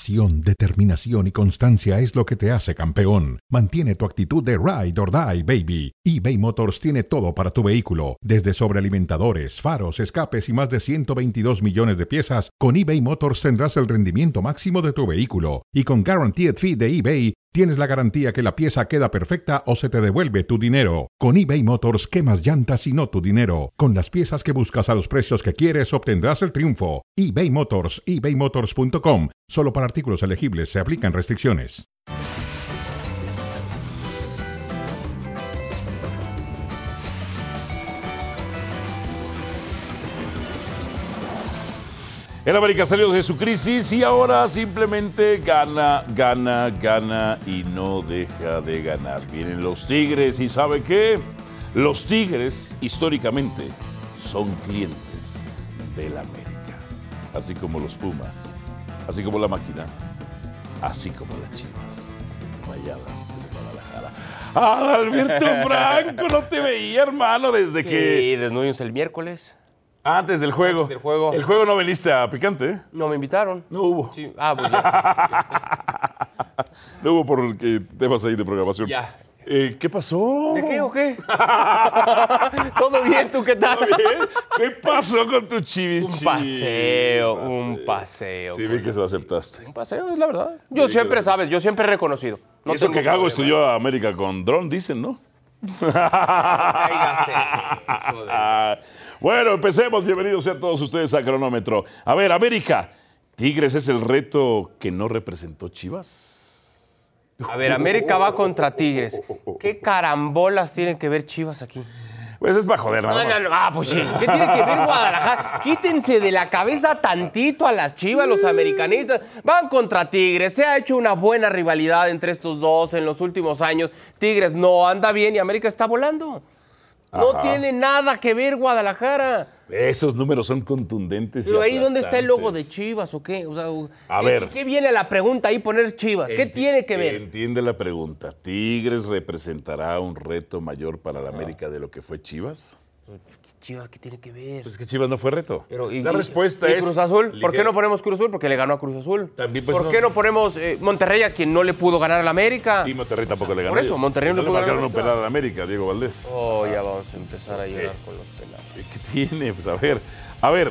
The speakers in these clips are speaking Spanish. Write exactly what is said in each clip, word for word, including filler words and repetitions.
Pasión, determinación y constancia es lo que te hace campeón. Mantiene tu actitud de ride or die, baby. eBay Motors tiene todo para tu vehículo, desde sobrealimentadores, faros, escapes y más de ciento veintidós millones de piezas. Con eBay Motors tendrás el rendimiento máximo de tu vehículo. Y con Guaranteed Fee de eBay, tienes la garantía que la pieza queda perfecta o se te devuelve tu dinero. Con eBay Motors, quemas llantas y no tu dinero. Con las piezas que buscas a los precios que quieres, obtendrás el triunfo. eBay Motors, ebay motors punto com. Solo para artículos elegibles se aplican restricciones. El América salió de su crisis y ahora simplemente gana, gana, gana y no deja de ganar. Vienen los Tigres y ¿sabe qué? Los Tigres, históricamente, son clientes del América. Así como los Pumas, así como la Máquina, así como las Chivas, Rayadas de Guadalajara. ¡Ah, Alberto Franco! No te veía, hermano, desde sí, que... Sí, desnudimos el miércoles. Antes del juego. Antes del juego. El juego no veniste a Picante, ¿eh? No me invitaron. No hubo. Sí. Ah, pues ya. No hubo porque temas ahí de programación. Ya. Eh, ¿Qué pasó? ¿De qué o qué? ¿Todo bien? ¿Tú qué tal? ¿Todo bien? ¿Qué pasó con tu chivis? Un paseo, un paseo. Sí, vi que se lo aceptaste. Un paseo, es la verdad. Yo siempre, sabes, yo siempre he reconocido. No Eso que Gago estudió a América con dron, dicen, ¿no? Cáigase. Eso de... Bueno, empecemos. Bienvenidos sean todos ustedes a Cronómetro. A ver, América, ¿Tigres es el reto que no representó Chivas? A ver, América va contra Tigres. ¿Qué carambolas tienen que ver Chivas aquí? Pues es para joder, nada no, más. No, no, ah, pues sí. ¿Qué tiene que ver Guadalajara? Quítense de la cabeza tantito a las Chivas, los americanistas. Van contra Tigres. Se ha hecho una buena rivalidad entre estos dos en los últimos años. Tigres no anda bien y América está volando. No Ajá. tiene nada que ver Guadalajara. Esos números son contundentes. Pero ahí, ¿dónde está el logo de Chivas o qué? O sea, a ¿qué, ver. ¿Qué viene a la pregunta ahí poner Chivas? ¿Qué Enti- tiene que ver? Entiende la pregunta. ¿Tigres representará un reto mayor para la América de lo que fue Chivas? Chivas, ¿qué tiene que ver? Pues que Chivas no fue reto. Pero, y, la respuesta y, es... ¿Y Cruz Azul? ¿Por qué no ponemos Cruz Azul? Porque le ganó a Cruz Azul. También, pues, ¿Por no. qué no ponemos eh, Monterrey, a quien no le pudo ganar a la América? Y Monterrey tampoco le ganó. Por eso, ellos. Monterrey no le pudo ganar a la América. No marcaron un penal a la América, Diego Valdés. Oh, ya vamos a empezar a llorar con los penales. ¿Qué tiene? Pues a ver, a ver,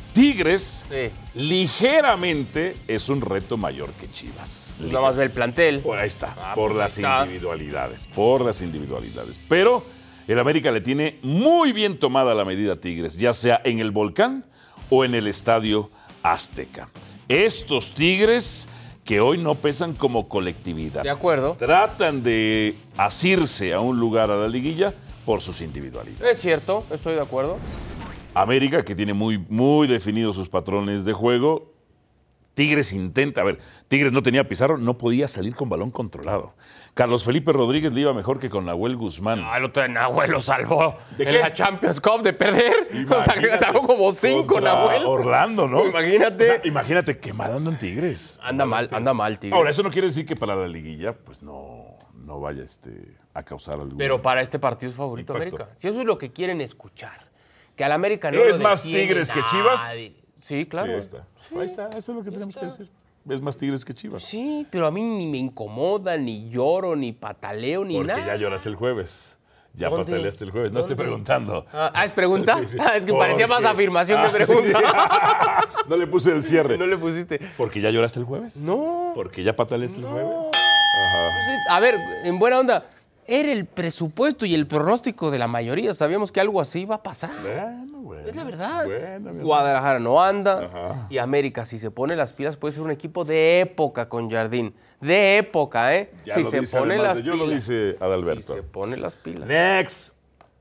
Tigres sí. ligeramente es un reto mayor que Chivas. Nada más ve el plantel. Por ahí está, ah, por pues las está. individualidades, por las individualidades. Pero el América le tiene muy bien tomada la medida a Tigres, ya sea en el Volcán o en el Estadio Azteca. Estos Tigres que hoy no pesan como colectividad. De acuerdo. Tratan de asirse a un lugar a la liguilla por sus individualidades. Es cierto, estoy de acuerdo. América, que tiene muy, muy definidos sus patrones de juego. Tigres intenta, a ver, Tigres no tenía Pizarro, no podía salir con balón controlado. Carlos Felipe Rodríguez le iba mejor que con Nahuel Guzmán. Ah, el otro de Nahuel lo salvó ¿De en qué? la Champions Cup de perder. O sea, salvó como cinco Nahuel. Orlando, ¿no? Imagínate. O sea, imagínate qué mal andan Tigres. Anda mal, anda mal Tigres. Ahora, eso no quiere decir que para la liguilla, pues no, no vaya este, a causar algún... Pero para este partido es favorito impacto. América. Si eso es lo que quieren escuchar. Que al América no ¿Es lo más detiene Tigres que nadie. Chivas? Sí, claro. Sí, ahí está. Sí. Ahí está, eso es lo que tenemos que decir. Es más Tigres que Chivas. Sí, pero a mí ni me incomoda, ni lloro, ni pataleo, ni Porque nada. ya lloraste el jueves. Ya ¿Dónde? pataleaste el jueves. No ¿Dónde? estoy preguntando. Ah, ¿es pregunta? Sí, sí. Ah, es que parecía Porque- más afirmación Ah, que pregunta. sí, sí. No le puse el cierre. No le pusiste. ¿Porque ya lloraste el jueves? No. ¿Porque ya pataleaste No. el jueves? Ajá. A ver, en buena onda, era el presupuesto y el pronóstico de la mayoría. Sabíamos que algo así iba a pasar. Bueno, bueno. Es la verdad. Bueno, mi Guadalajara no anda. Ajá. Y América, si se pone las pilas, puede ser un equipo de época con Jardín. De época, ¿eh? Ya si lo se dice pone además las de yo, pilas. lo dice Adalberto. Si se pone las pilas. Next.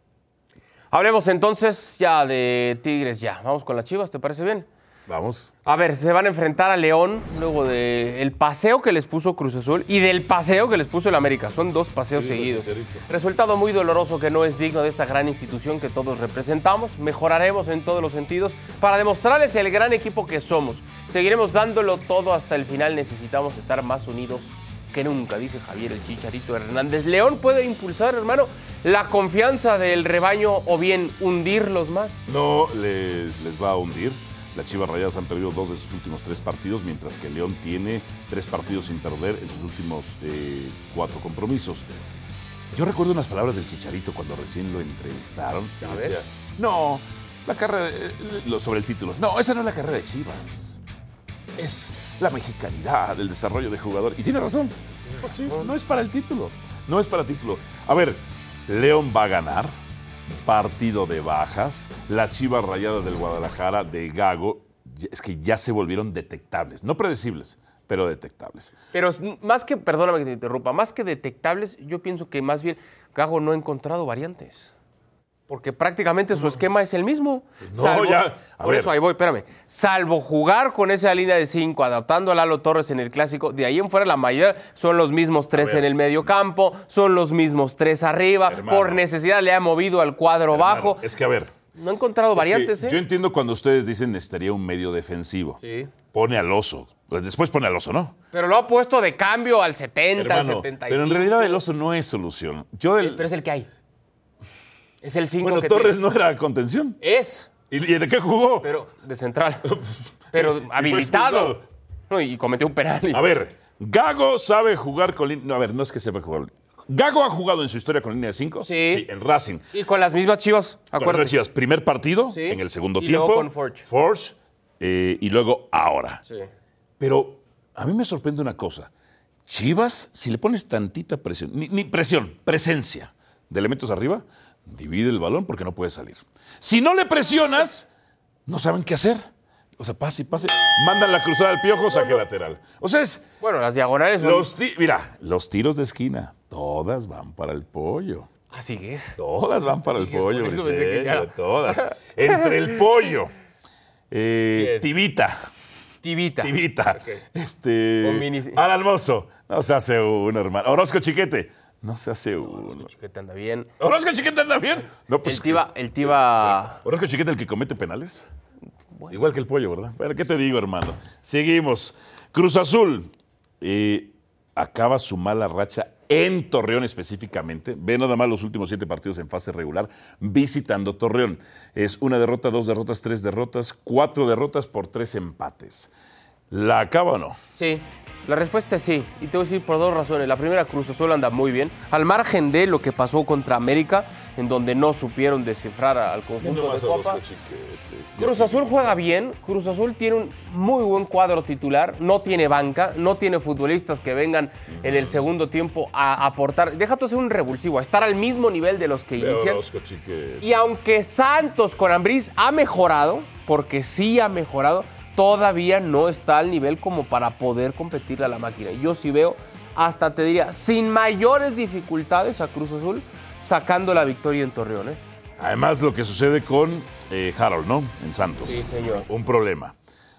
Hablemos entonces ya de Tigres ya. Vamos con las Chivas, ¿te parece bien? Vamos. A ver, se van a enfrentar a León luego del paseo que les puso Cruz Azul y del paseo que les puso el América. Son dos paseos Sí, seguidos. Chicharito. Resultado muy doloroso que no es digno de esta gran institución que todos representamos. Mejoraremos en todos los sentidos para demostrarles el gran equipo que somos. Seguiremos dándolo todo hasta el final. Necesitamos estar más unidos que nunca, dice Javier el Chicharito Hernández. León puede impulsar, hermano, la confianza del rebaño o bien hundirlos más. No les, les va a hundir. Las Chivas Rayadas han perdido dos de sus últimos tres partidos, mientras que León tiene tres partidos sin perder en sus últimos eh, cuatro compromisos. Yo recuerdo unas palabras del Chicharito cuando recién lo entrevistaron. A ver. Decía, no, la carrera, eh, lo- sobre el título. No, esa no es la carrera de Chivas. Es la mexicanidad, el desarrollo de jugador. Y tiene razón. Pues sí, no es para el título. No es para el título. A ver, León va a ganar. Partido de bajas. Las Chivas Rayadas del Guadalajara de Gago, es que ya se volvieron detectables. No predecibles, pero detectables. Pero es- más que, perdóname que te interrumpa, más que detectables, yo pienso que más bien Gago no ha encontrado variantes. Porque prácticamente su esquema es el mismo. No, ya, a por ver. eso ahí voy, espérame. Salvo jugar con esa línea de cinco, adaptando a Lalo Torres en el clásico, de ahí en fuera la mayoría son los mismos tres ver. en el medio campo, son los mismos tres arriba. Hermano. Por necesidad le ha movido al cuadro Hermano, bajo. Es que, a ver, No ha encontrado es que variantes, ¿eh? yo entiendo cuando ustedes dicen necesitaría un medio defensivo. Sí. Pone al oso. Pues después pone al oso, ¿no? Pero lo ha puesto de cambio al setenta, al Hermano, setenta y cinco. pero en realidad el oso no es solución. Yo el, Pero es el que hay. Es el cinco bueno, que Torres tiene. no era contención. Es, ¿Y, y de qué jugó? pero de central. Pero fue habilitado. expulsado. No, y cometió un penal. y- A ver, Gago sabe jugar con línea. No, a ver, no es que sepa jugar. Gago ha jugado en su historia con línea de cinco. Sí. en Racing. Y con las mismas Chivas, Con acuérdate. las Chivas, primer partido, Sí. en el segundo Y tiempo. luego con Forge. Forge, eh, y luego ahora. Sí. Pero a mí me sorprende una cosa. Chivas, si le pones tantita presión, ni, ni presión, presencia de elementos arriba, divide el balón porque no puede salir. Si no le presionas, no saben qué hacer. O sea, pase y pase. Mandan la cruzada al Piojo, saque lateral. O sea, es... Bueno, las diagonales. son- Los ti- mira, los tiros de esquina, todas van para el pollo. Así que es. Todas van para el Sí, pollo, por eso pensé que Briseño, ya- todas. Entre el pollo, eh, Bien. Tibita, Tibita. Tibita, Ok. este, Con mini- Adal Mozo, no se hace uno, hermano. Orozco Chiquete, no se hace uno. Chiquete anda bien. ¿Orozco Chiquete anda bien? No, pues, el Tiba, el Tiba. ¿Orozco Chiquete el que comete penales? Igual que el pollo, ¿verdad? Pero, ¿qué te digo, hermano? Seguimos. Cruz Azul eh, acaba su mala racha en Torreón específicamente. Ve nada más los últimos siete partidos en fase regular visitando Torreón. Es una derrota, dos derrotas, tres derrotas, cuatro derrotas por tres empates. ¿La acaba o no? Sí, la respuesta es sí. Y te voy a decir por dos razones. La primera, Cruz Azul anda muy bien. Al margen de lo que pasó contra América, en donde no supieron descifrar al conjunto de Copa. Cruz Azul juega bien, Cruz Azul tiene un muy buen cuadro titular, no tiene banca, no tiene futbolistas que vengan en el segundo tiempo a aportar. Deja tú ser un revulsivo, a estar al mismo nivel de los que inician. Y aunque Santos con Ambriz ha mejorado, porque sí ha mejorado, todavía no está al nivel como para poder competirle a la máquina. Yo sí veo, hasta te diría, sin mayores dificultades a Cruz Azul sacando la victoria en Torreón, ¿eh? Además, lo que sucede con eh, Harold, ¿no? En Santos. Sí, señor. Un problema.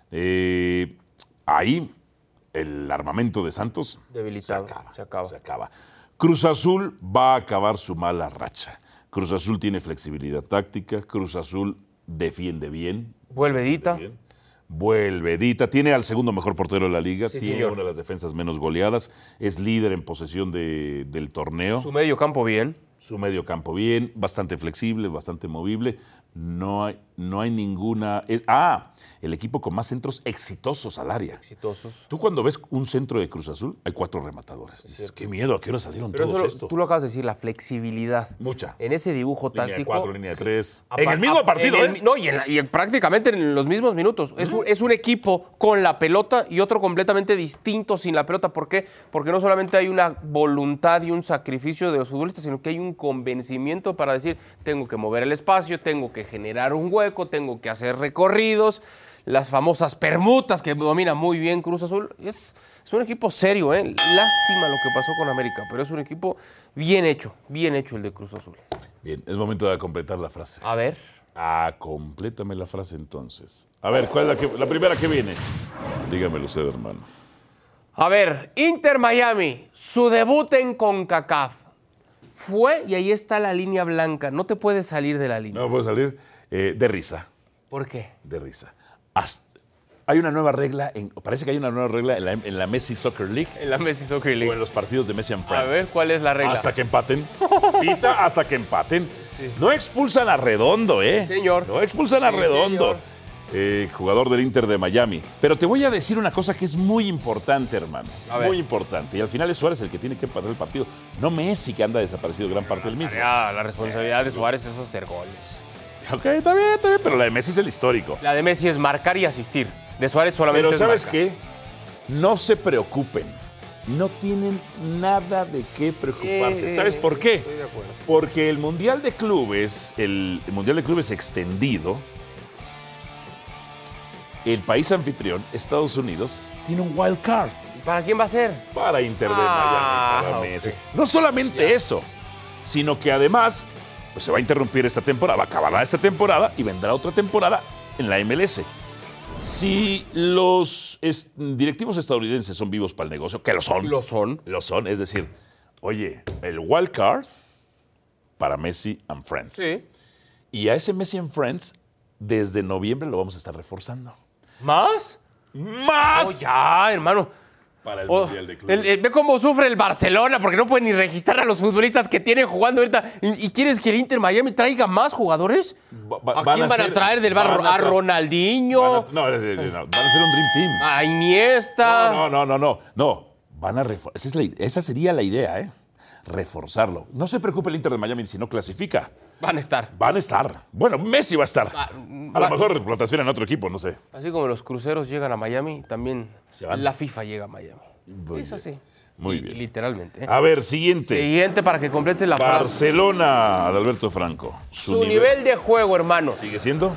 Eh, ahí, el armamento de Santos Debilitado, se acaba, se acaba. se acaba. Cruz Azul va a acabar su mala racha. Cruz Azul tiene flexibilidad táctica. Cruz Azul defiende bien. Vuelve Dita. Bien. Vuelve Dita. Tiene al segundo mejor portero de la liga. Sí, tiene señor. una de las defensas menos goleadas. Es líder en posesión de- del torneo. Su medio campo bien. Su medio campo bien, bastante flexible, bastante movible. No hay, no hay ninguna... eh, ah, el equipo con más centros exitosos al área. Exitosos. Tú cuando ves un centro de Cruz Azul, hay cuatro rematadores. Dices, qué miedo, ¿a qué hora salieron Pero todos eso lo- estos? tú lo acabas de decir, la flexibilidad. Mucha. En ese dibujo Línea de táctico. cuatro, línea de tres. Apa- En el mismo ap- partido, en el- ¿eh? No, y, en la- y en- prácticamente en los mismos minutos. Es, un, es un equipo con la pelota y otro completamente distinto sin la pelota. ¿Por qué? Porque no solamente hay una voluntad y un sacrificio de los futbolistas, sino que hay un convencimiento para decir, tengo que mover el espacio, tengo que generar un hueco, tengo que hacer recorridos, las famosas permutas que domina muy bien Cruz Azul. Es, es un equipo serio, ¿eh? Lástima lo que pasó con América, pero es un equipo bien hecho, bien hecho el de Cruz Azul. Bien, es momento de completar la frase. A ver. Ah, complétame la frase entonces. A ver, ¿cuál es la, que, la primera que viene? Dígamelo usted, hermano. A ver, Inter Miami, su debut en CONCACAF. Fue y ahí está la línea blanca. No te puedes salir de la línea. No puedo salir eh, de risa. ¿Por qué? De risa. Hasta- hay una nueva regla, en- parece que hay una nueva regla en la, en la Messi Soccer League En la Messi Soccer o League. en los partidos de Messi and A Friends. ver, ¿cuál es la regla? Hasta que empaten. Pita hasta que empaten. No expulsan a Redondo, ¿eh? Sí, señor. No expulsan a Sí, Redondo. señor. eh, jugador del Inter de Miami. Pero te voy a decir una cosa que es muy importante, hermano. Muy importante. Y al final es Suárez el que tiene que perder el partido. No Messi, que anda desaparecido gran parte del mismo. Ya, la responsabilidad de Suárez es hacer goles. Ok, está bien, está bien, pero la de Messi es el histórico. La de Messi es marcar y asistir. De Suárez solamente Pero es ¿sabes marcar. qué? No se preocupen. No tienen nada de qué preocuparse. Eh, ¿Sabes por qué? Estoy de acuerdo. Porque el Mundial de Clubes, el, el Mundial de Clubes extendido, el país anfitrión, Estados Unidos, tiene un wild card ¿Para quién va a ser? para Inter de Ah, Miami, para ok. Messi. No solamente eso, sino que además pues, se va a interrumpir esta temporada, va a acabar esta temporada y vendrá otra temporada en la M L S. Si los es- directivos estadounidenses son vivos para el negocio, que lo son. Lo son. Lo son, es decir, oye, el wild card para Messi and Friends. Sí. Y a ese Messi and Friends, desde noviembre lo vamos a estar reforzando. ¿Más? ¡Más! Oh, ya, hermano. Para el Oh, Mundial de Clubes. el- el- ve cómo sufre el Barcelona porque no puede ni registrar a los futbolistas que tienen jugando ahorita. ¿Y, y quieres que el Inter Miami traiga más jugadores? Va- va- ¿A van quién a van a ser- traer del bar? van a ¿A tra- Ronaldinho? Van a, no, eh, eh, no, van a ser un Dream Team. ¿A Iniesta? No, no, no, no, no. No, van a refor- esa, es la- esa sería la idea, ¿eh? Reforzarlo. No se preocupe el Inter de Miami si no clasifica. Van a estar. Van a estar. Bueno, Messi va a estar. Ah, A lo va- mejor lo transfieren a otro equipo, no sé. Así como los cruceros llegan a Miami, también Se van. la FIFA llega a Miami. Muy es bien. así. Muy Y- bien. Literalmente. ¿eh? A ver, siguiente. Siguiente para que complete la frase. Barcelona, Adalberto Franco. Su nivel de juego, hermano. ¿Sigue siendo?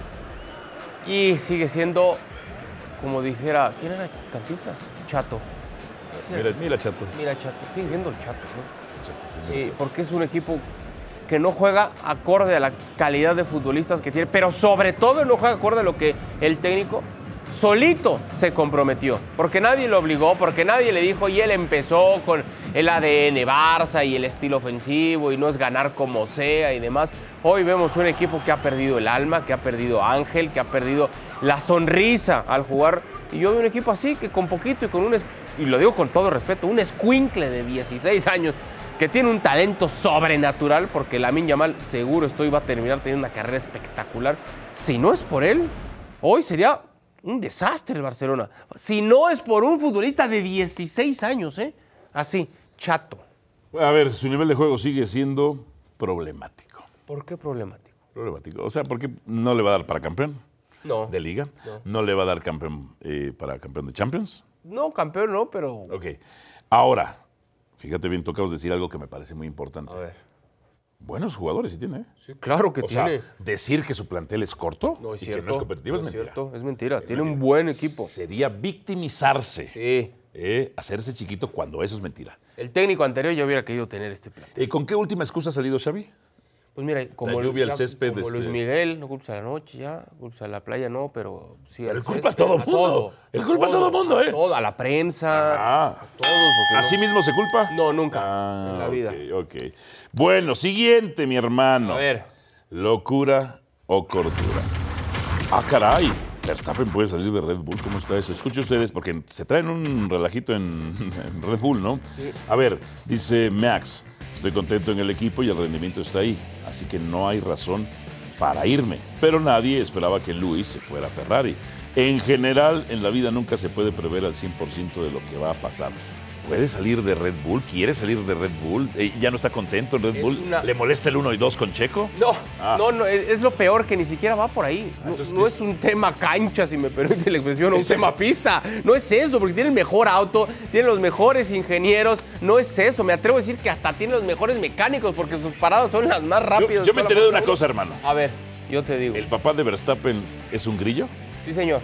Y sigue siendo, como dijera, ¿quién era Cantinflas? Chato. Mira, mira, Chato. Mira, Chato. Sigue siendo el Chato, ¿no? Chato, sí, Sí, mira, Chato. porque es un equipo que no juega acorde a la calidad de futbolistas que tiene, pero sobre todo no juega acorde a lo que el técnico solito se comprometió, porque nadie lo obligó, porque nadie le dijo, y él empezó con el A D N Barça y el estilo ofensivo y no es ganar como sea y demás. Hoy vemos un equipo que ha perdido el alma, que ha perdido Ángel, que ha perdido la sonrisa al jugar, y yo veo un equipo así que con poquito y con un, es- y lo digo con todo respeto, un escuincle de dieciséis años que tiene un talento sobrenatural, porque Lamine Yamal seguro estoy va a terminar teniendo una carrera espectacular. Si no es por él, hoy sería un desastre el Barcelona. Si no es por un futbolista de dieciséis años, ¿eh? Así, chato. A ver, su nivel de juego sigue siendo problemático. ¿Por qué problemático? Problemático. O sea, porque no le va a dar para campeón No. de liga. No. No, le va a dar campeón eh, para campeón de Champions. No, campeón no, pero... Ok. Ahora, fíjate bien, tocabas decir algo que me parece muy importante. A ver. Buenos jugadores sí tiene, ¿eh? Sí, claro que O tiene. sea, decir que su plantel es corto No es y cierto. que no es competitivo no es mentira. cierto, es mentira. Es tiene un mentira. buen equipo. Sería victimizarse. Sí. eh, hacerse chiquito cuando eso es mentira. El técnico anterior ya hubiera querido tener este plan. Eh, ¿Con qué última excusa ha salido Xavi? Pues mira, como, lluvia, el ya- césped, como este- Luis Miguel, no culpes a la noche ya, culpes a la playa no, pero sí. Pero al el culpa a césped, todo mundo. todo, El culpa a todo mundo, ¿eh? A todo, a la prensa, Ah. a todos. porque ¿Así mismo se culpa? No, nunca, Ah, en la vida. ok, ok. Bueno, siguiente, mi hermano. A ver. ¿Locura o cordura? Ah, caray. Verstappen puede salir de Red Bull. ¿Cómo está eso? Escuche ustedes, porque se traen un relajito en, en Red Bull, ¿no? Sí. A ver, dice Max, estoy contento en el equipo y el rendimiento está ahí, así que no hay razón para irme. Pero nadie esperaba que Lewis se fuera a Ferrari. En general, en la vida nunca se puede prever al cien por ciento de lo que va a pasar. ¿Puede salir de Red Bull? ¿Quiere salir de Red Bull? Eh, ¿Ya no está contento en Red Es Bull? una- ¿Le molesta el uno y dos con Checo? No, Ah. no, no, es, es lo peor que ni siquiera va por ahí. No, entonces, no ¿qué es un tema cancha, si me permite la expresión, o un Es tema eso. pista. No es eso, porque tiene el mejor auto, tiene los mejores ingenieros. No es eso, me atrevo a decir que hasta tiene los mejores mecánicos, porque sus paradas son las más Yo, rápidas. yo me toda la enteré de una Fórmula cosa, hermano. uno. A ver, yo te digo. El papá de Verstappen es un grillo Sí, señor.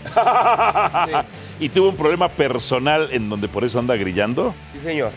Sí, y tuvo un problema personal en donde por eso anda grillando. sí, señor.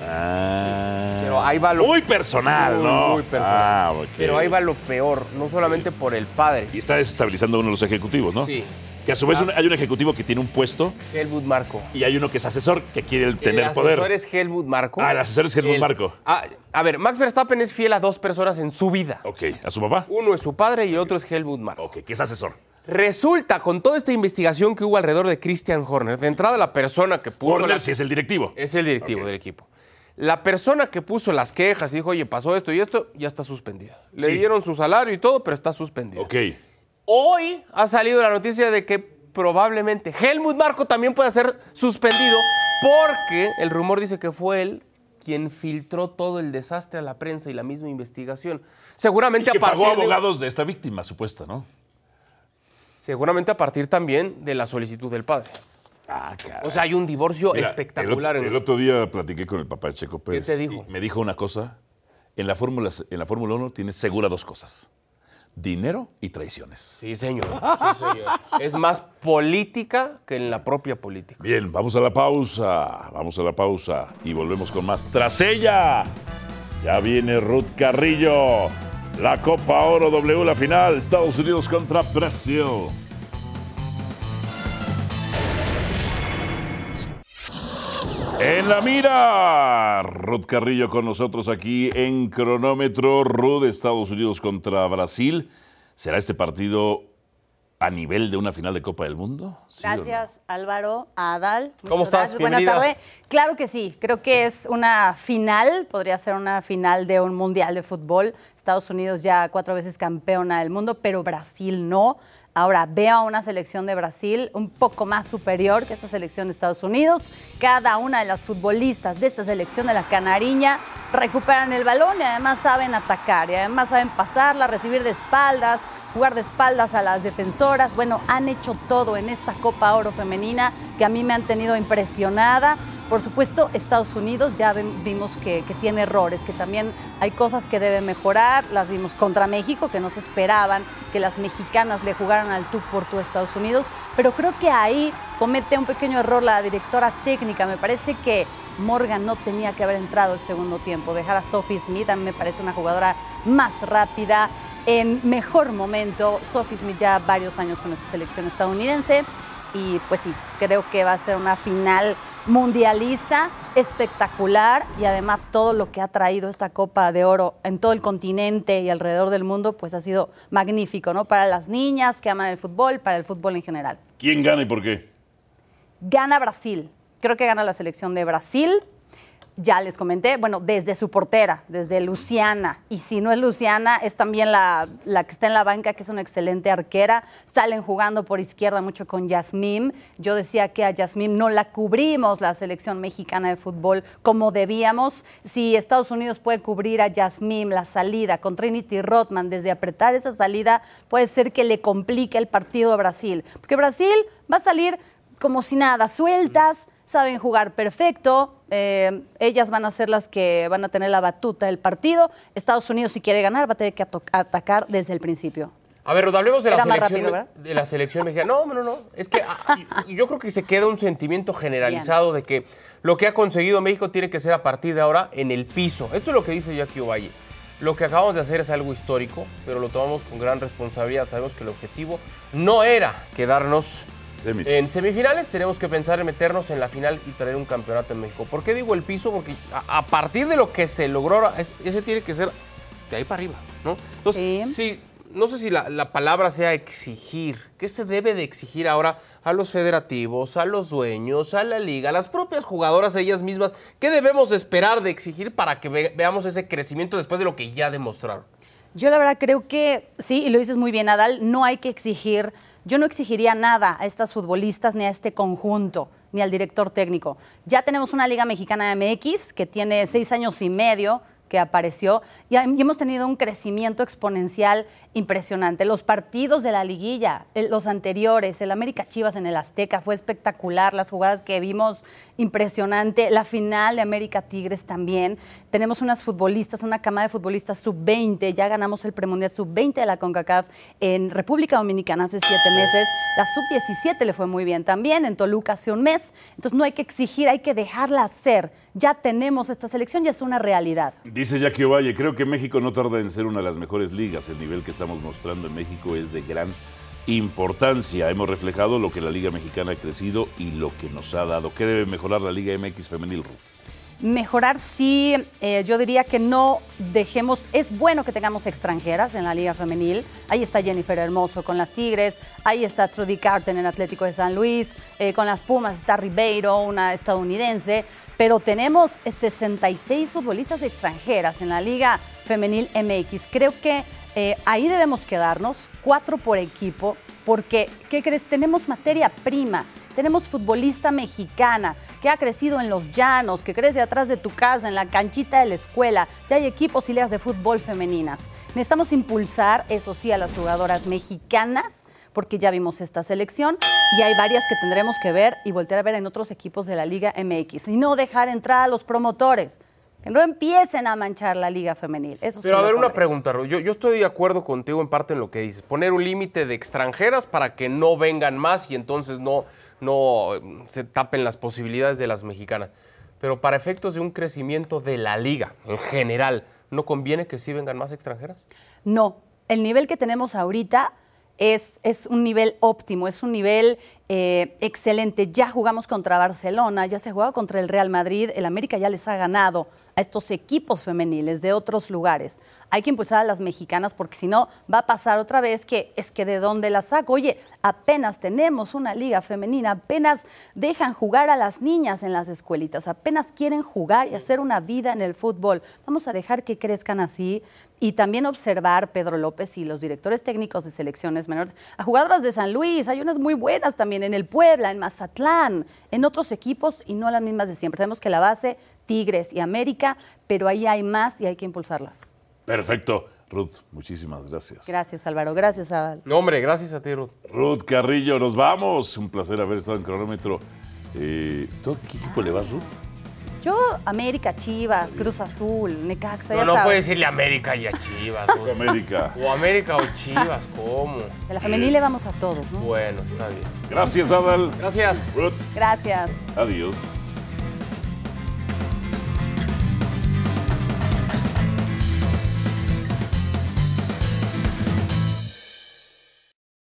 Ah, Pero ahí va lo- Muy personal, Muy, ¿no? muy personal. Ah, ok. Pero ahí va lo peor, no solamente por el padre. Y está desestabilizando a uno de los ejecutivos, ¿no? Sí. Que a su vez Ah. un- hay un ejecutivo que tiene un puesto Helmut Marko. y hay uno que es asesor que quiere tener el poder. asesor es Helmut Marko. Ah, el asesor es Helmut El- Marko. Ah, a ver, Max Verstappen es fiel a dos personas en su vida. Ok, ¿a su papá? Uno es su padre y el otro es Helmut Marko. Ok, que es asesor. Resulta, con toda esta investigación que hubo alrededor de Christian Horner, de entrada la persona que puso... Horner la- sí es el directivo. Es el directivo Ok. del equipo. La persona que puso las quejas y dijo, oye, pasó esto y esto, ya está suspendida. Le Sí. dieron su salario y todo, pero está suspendida. Ok. Hoy ha salido la noticia de que probablemente. Helmut Marko también puede ser suspendido porque el rumor dice que fue él quien filtró todo el desastre a la prensa y la misma investigación. Seguramente y que a partir pagó abogados de... de esta víctima supuesta, ¿no? Seguramente a partir también de la solicitud del padre. Ah, caray. O sea, hay un divorcio Mira, espectacular. El otro, el otro día platiqué con el papá de Checo Pérez. ¿Qué te dijo? Me dijo una cosa. En la Fórmula en la Fórmula uno tienes segura dos cosas. Dinero y traiciones. Sí, señor. Sí, señor. Es más política que en la propia política. Bien, vamos a la pausa. Vamos a la pausa y volvemos con más. Tras ella, ya viene Ruth Carrillo. La Copa Oro W, la final. Estados Unidos contra Brasil. En la mira, Ruth Carrillo con nosotros aquí en Cronómetro. Ruth, Estados Unidos contra Brasil. ¿Será este partido a nivel de una final de Copa del Mundo? ¿Sí Gracias, no? Álvaro, a Adal. Muchas ¿Cómo estás? Gracias. Buena tarde. Claro que sí, creo que es una final, podría ser una final de un mundial de fútbol. Estados Unidos ya cuatro veces campeona del mundo, pero Brasil no. Ahora, veo a una selección de Brasil un poco más superior que esta selección de Estados Unidos. Cada una de las futbolistas de esta selección de la Canariña recuperan el balón y además saben atacar. Y además saben pasarla, recibir de espaldas, jugar de espaldas a las defensoras. Bueno, han hecho todo en esta Copa Oro femenina que a mí me han tenido impresionada. Por supuesto, Estados Unidos ya vimos que, que tiene errores, que también hay cosas que debe mejorar. Las vimos contra México, que no se esperaban que las mexicanas le jugaran al tú por tú a Estados Unidos. Pero creo que ahí comete un pequeño error la directora técnica. Me parece que Morgan no tenía que haber entrado el segundo tiempo. Dejar a Sophie Smith, a mí me parece una jugadora más rápida, en mejor momento. Sophie Smith ya varios años con esta selección estadounidense. Y pues sí, creo que va a ser una final mundialista, espectacular, y además todo lo que ha traído esta Copa de Oro en todo el continente y alrededor del mundo, pues ha sido magnífico, ¿no? Para las niñas que aman el fútbol, para el fútbol en general. ¿Quién gana y por qué? Gana Brasil. Creo que gana la selección de Brasil. Ya les comenté, bueno, desde su portera, desde Luciana, y si no es Luciana, es también la, la que está en la banca, que es una excelente arquera. Salen jugando por izquierda mucho con Yasmín. Yo decía que a Yasmín no la cubrimos la selección mexicana de fútbol como debíamos. Si Estados Unidos puede cubrir a Yasmín la salida con Trinity Rodman, desde apretar esa salida, puede ser que le complique el partido a Brasil. Porque Brasil va a salir como si nada, sueltas, saben jugar perfecto. Eh, ellas van a ser las que van a tener la batuta del partido. Estados Unidos, si quiere ganar, va a tener que atacar desde el principio. A ver, hablemos de la, selección, rápido, de la selección mexicana. No, no, no. Es que a, yo creo que se queda un sentimiento generalizado Bien. de que lo que ha conseguido México tiene que ser a partir de ahora en el piso. Esto es lo que dice Jackie Ovalle. Lo que acabamos de hacer es algo histórico, pero lo tomamos con gran responsabilidad. Sabemos que el objetivo no era quedarnos Semis. En semifinales. Tenemos que pensar en meternos en la final y traer un campeonato en México. ¿Por qué digo el piso? Porque a, a partir de lo que se logró ahora, es, ese tiene que ser de ahí para arriba, ¿no? Entonces, sí. si, no sé si la, la palabra sea exigir. ¿Qué se debe de exigir ahora a los federativos, a los dueños, a la liga, a las propias jugadoras ellas mismas? ¿Qué debemos esperar de exigir para que ve, veamos ese crecimiento después de lo que ya demostraron? Yo la verdad creo que, sí, y lo dices muy bien, Adal, no hay que exigir. Yo no exigiría nada a estas futbolistas ni a este conjunto, ni al director técnico. Ya tenemos una Liga Mexicana M X que tiene seis años y medio que apareció y hemos tenido un crecimiento exponencial impresionante. Los partidos de la liguilla, los anteriores, el América Chivas en el Azteca fue espectacular, las jugadas que vimos impresionante, la final de América Tigres también. Tenemos unas futbolistas, una camada de futbolistas sub veinte, ya ganamos el premundial sub veinte de la CONCACAF en República Dominicana hace siete meses, la sub diecisiete le fue muy bien también, en Toluca hace un mes. Entonces no hay que exigir, hay que dejarla hacer. Ya tenemos esta selección, ya es una realidad. Dice Jackie Ovalle, creo que México no tarda en ser una de las mejores ligas. El nivel que estamos mostrando en México es de gran importancia. Hemos reflejado lo que la Liga Mexicana ha crecido y lo que nos ha dado. ¿Qué debe mejorar la Liga M X femenil, Ruth? Mejorar sí, eh, yo diría que no dejemos, es bueno que tengamos extranjeras en la Liga Femenil. Ahí está Jennifer Hermoso con las Tigres, ahí está Trudy Carter en el Atlético de San Luis, eh, con las Pumas está Ribeiro, una estadounidense, pero tenemos sesenta y seis futbolistas extranjeras en la Liga Femenil M X. Creo que eh, ahí debemos quedarnos, cuatro por equipo. porque, ¿qué crees? Tenemos materia prima. Tenemos futbolista mexicana que ha crecido en los llanos, que crece atrás de tu casa, en la canchita de la escuela. Ya hay equipos y ligas de fútbol femeninas. Necesitamos impulsar, eso sí, a las jugadoras mexicanas, porque ya vimos esta selección y hay varias que tendremos que ver y voltear a ver en otros equipos de la Liga M X. Y no dejar entrar a los promotores, que no empiecen a manchar la Liga Femenil. Eso Pero sí a ver, una pregunta, yo, yo estoy de acuerdo contigo en parte en lo que dices. Poner un límite de extranjeras para que no vengan más y entonces no... no se tapen las posibilidades de las mexicanas. Pero para efectos de un crecimiento de la liga en general, ¿no conviene que sí vengan más extranjeras? No, el nivel que tenemos ahorita es, es un nivel óptimo, es un nivel eh, excelente. Ya jugamos contra Barcelona, ya se ha jugado contra el Real Madrid, el América ya les ha ganado a estos equipos femeniles de otros lugares. Hay que impulsar a las mexicanas porque si no va a pasar otra vez que es que de dónde las saco. Oye, apenas tenemos una liga femenina, apenas dejan jugar a las niñas en las escuelitas, apenas quieren jugar y hacer una vida en el fútbol. Vamos a dejar que crezcan así y también observar, Pedro López y los directores técnicos de selecciones menores, a jugadoras de San Luis, hay unas muy buenas también en el Puebla, en Mazatlán, en otros equipos y no las mismas de siempre. Sabemos que la base, Tigres y América, pero ahí hay más y hay que impulsarlas. Perfecto. Ruth, muchísimas gracias. Gracias, Álvaro. Gracias, Adal. No, hombre, gracias a ti, Ruth. Ruth Carrillo, nos vamos. Un placer haber estado en Cronómetro. Eh, ¿Tú a qué equipo le vas, Ruth? Yo, América, Chivas, Cruz Azul, Necaxa, No, ya no sabes. puedes decirle América y a Chivas, Ruth. América. O América o Chivas, ¿cómo? De la femenil le vamos a todos, ¿no? Bueno, está bien. Gracias, Adal. Gracias. Ruth, Gracias. adiós.